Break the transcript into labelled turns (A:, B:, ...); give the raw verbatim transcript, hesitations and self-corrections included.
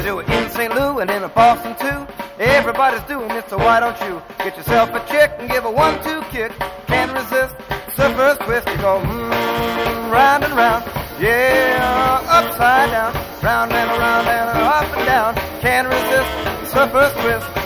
A: Do it in Saint Louis and in Boston too. Everybody's doing it, so why don't you get yourself a chick and give a one-two kick? Can't resist. Surfer's twist. You go mmm, round and round. Yeah, upside down, round and around and up and down. Can't resist. Surfer's twist.